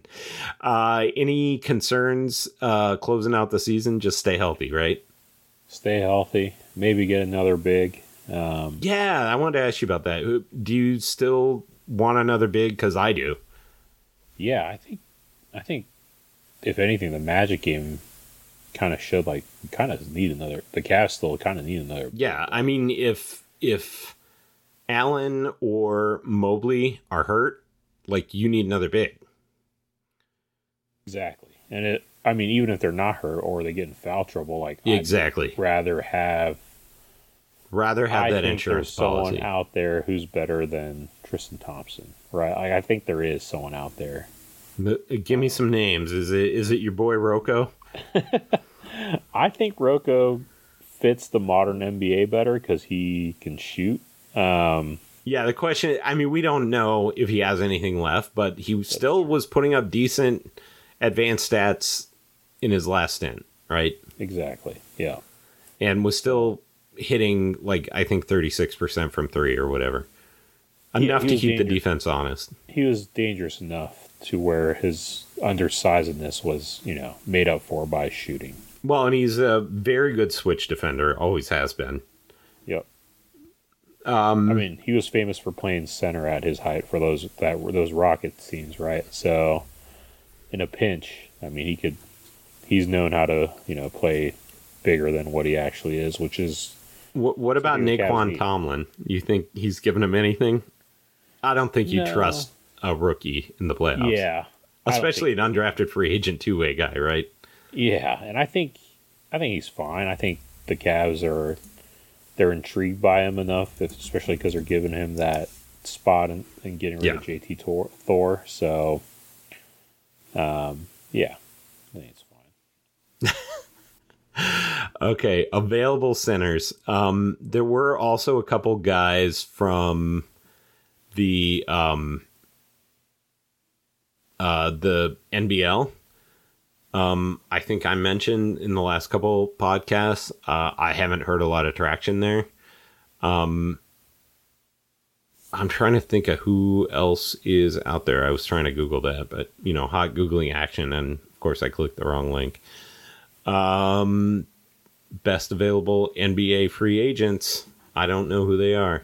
Any concerns closing out the season? Just stay healthy, right? Stay healthy. Maybe get another big. Yeah, I wanted to ask you about that. Do you still want another big? Because I do. Yeah, I think if anything, the Magic game kind of showed like kind of need another. The Cavs still kind of need another. Yeah, I mean, if Allen or Mobley are hurt, like, you need another big. Exactly, and I mean, even if they're not hurt or they get in foul trouble, like, exactly, I'd rather have that insurance policy. Someone out there who's better than Tristan Thompson, right? Like, I think there is someone out there. Give me some names. Is it your boy Rocco? I think Rocco fits the modern NBA better because he can shoot. Yeah, the question, I mean, we don't know if he has anything left, but he still was putting up decent advanced stats in his last stint, right? Exactly, yeah. And was still hitting, like, I think 36% from three or whatever. Enough to keep the defense honest. He was dangerous enough to where his undersizedness was, you know, made up for by shooting. Well, and he's a very good switch defender, always has been. Yep. I mean, he was famous for playing center at his height for those Rockets teams, right? So, in a pinch, I mean, he's known how to, you know, play bigger than what he actually is, which is. What about Naquan Tomlin? You think he's given him anything? I don't think you trust a rookie in the playoffs. Yeah, especially an undrafted free agent two-way guy, right? Yeah, and I think he's fine. I think the Cavs they're intrigued by him enough, especially because they're giving him that spot and getting rid of JT Thor. So, yeah, I think it's fine. Okay, available centers. There were also a couple guys from the NBL. I think I mentioned in the last couple podcasts, I haven't heard a lot of traction there. I'm trying to think of who else is out there. I was trying to Google that, but, you know, hot Googling action, and of course I clicked the wrong link. Best available NBA free agents. I don't know who they are.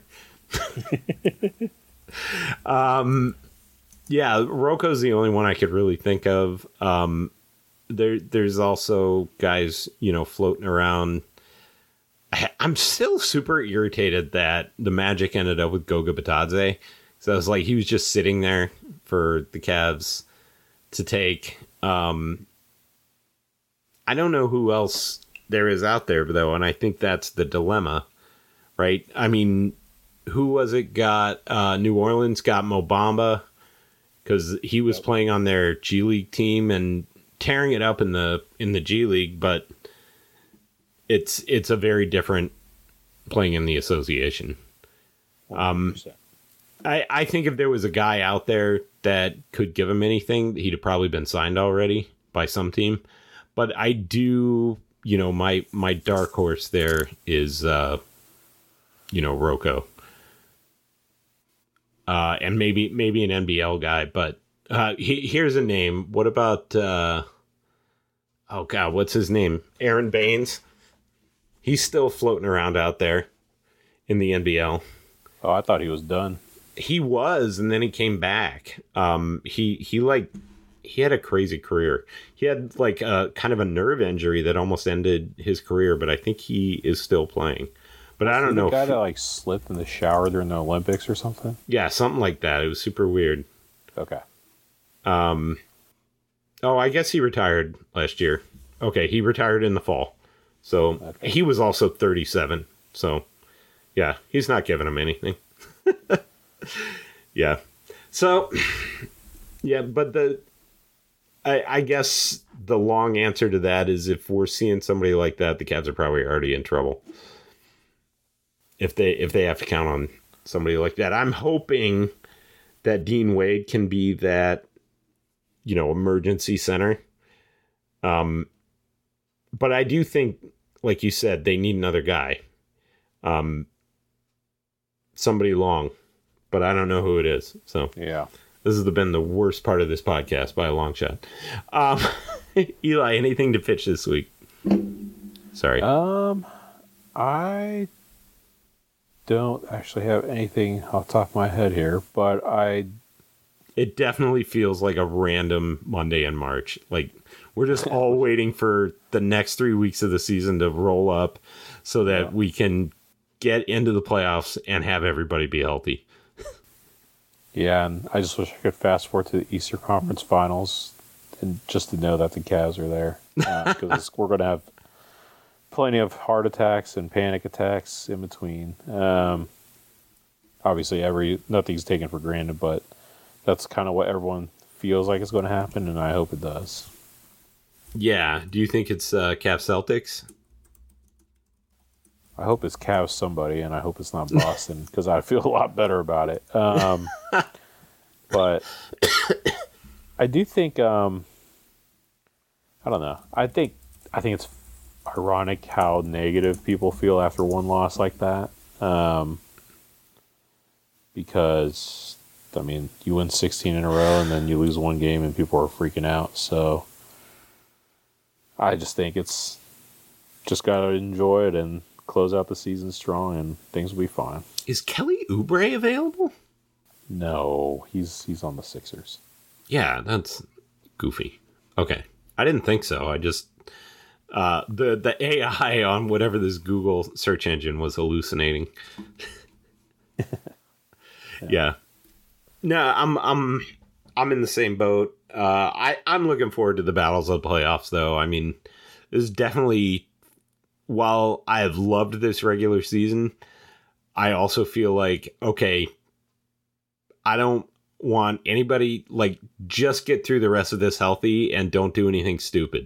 Yeah, Rocco's the only one I could really think of. There's also guys, you know, floating around. I'm still super irritated that the Magic ended up with Goga Bitadze. So I was like, he was just sitting there for the Cavs to take. I don't know who else there is out there, though, and I think that's the dilemma, right? I mean, who was it got? New Orleans got Mo Bamba because he was playing on their G League team and tearing it up in the G League, but it's a very different playing in the association. I think if there was a guy out there that could give him anything, he'd have probably been signed already by some team. But I do, my dark horse there is, Rocco. And maybe an NBL guy, but here's a name. What about, oh God, what's his name? Aaron Baines. He's still floating around out there in the NBL. Oh, I thought he was done. He was, and then he came back. He had a crazy career. He had like a kind of a nerve injury that almost ended his career, but I think he is still playing. But I don't know. The guy that like slipped in the shower during the Olympics or something? Yeah, something like that. It was super weird. Okay. Oh, I guess he retired last year. Okay, he retired in the fall. So He was also 37. So yeah, he's not giving him anything. Yeah. So yeah, but I guess the long answer to that is if we're seeing somebody like that, the Cavs are probably already in trouble. If they have to count on somebody like that. I'm hoping that Dean Wade can be that, emergency center. But I do think, like you said, they need another guy. Somebody long, but I don't know who it is. So yeah, this has been the worst part of this podcast by a long shot. Eli, anything to pitch this week? Sorry. I don't actually have anything off the top of my head here, but it definitely feels like a random Monday in March. Like we're just all waiting for the next 3 weeks of the season to roll up so that we can get into the playoffs and have everybody be healthy. Yeah, and I just wish I could fast forward to the Eastern Conference Finals and just to know that the Cavs are there. Because we're going to have plenty of heart attacks and panic attacks in between. Obviously, nothing's taken for granted, but that's kind of what everyone feels like is going to happen, and I hope it does. Yeah. Do you think it's Cavs Celtics? I hope it's Cavs somebody, and I hope it's not Boston, because I feel a lot better about it. But I do think, I don't know. I think it's ironic how negative people feel after one loss like that. Because, I mean, you win 16 in a row, and then you lose one game, and people are freaking out. So I just think it's just got to enjoy it and close out the season strong, and things will be fine. Is Kelly Oubre available? No, he's on the Sixers. Yeah, that's goofy. Okay, I didn't think so. I just the AI on whatever this Google search engine was hallucinating. Yeah. No, I'm in the same boat. I'm looking forward to the battles of the playoffs, though. I mean, there's definitely, while I have loved this regular season, I also feel like, okay, I don't want anybody, like, just get through the rest of this healthy and don't do anything stupid.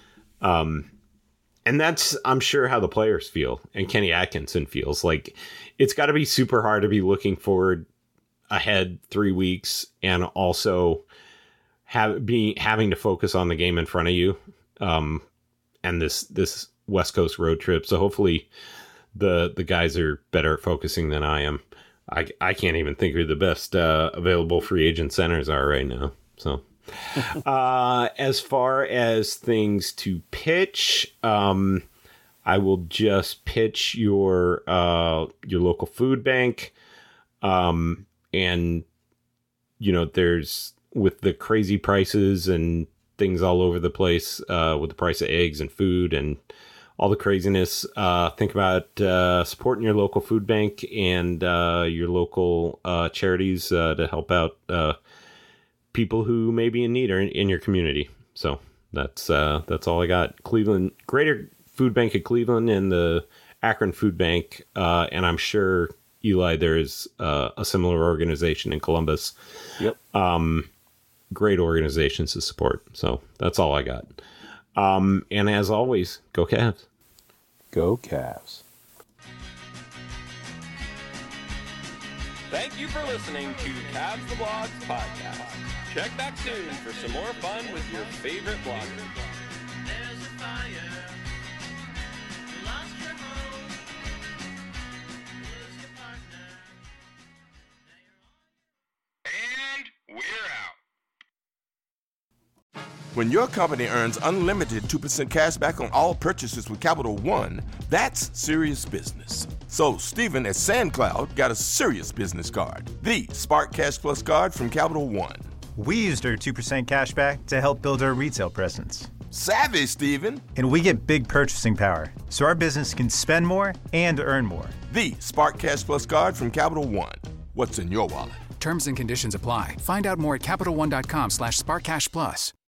And that's, I'm sure, how the players feel, and Kenny Atkinson feels. Like, it's got to be super hard to be looking forward ahead 3 weeks and also having to focus on the game in front of you, and this West Coast road trip. So hopefully the guys are better at focusing than I am. I can't even think who the best available free agent centers are right now. So as far as things to pitch, I will just pitch your local food bank. And, there's, with the crazy prices and things all over the place, with the price of eggs and food and all the craziness, think about supporting your local food bank and your local charities to help out people who may be in need or in your community. So that's all I got. Cleveland, Greater Food Bank of Cleveland, and the Akron Food Bank, and I'm sure, Eli, there's a similar organization in Columbus. Yep. Great organizations to support. So that's all I got. And as always, go Cavs. Go Cavs. Thank you for listening to Cavs the Blogs podcast. Check back soon for some more fun with your favorite bloggers. There's a fire. You lost your home. Lose your partner. And we're out. When your company earns unlimited 2% cash back on all purchases with Capital One, that's serious business. So Stephen at SandCloud got a serious business card, the Spark Cash Plus card from Capital One. We used our 2% cash back to help build our retail presence. Savvy, Stephen. And we get big purchasing power, so our business can spend more and earn more. The Spark Cash Plus card from Capital One. What's in your wallet? Terms and conditions apply. Find out more at CapitalOne.com/SparkCashPlus.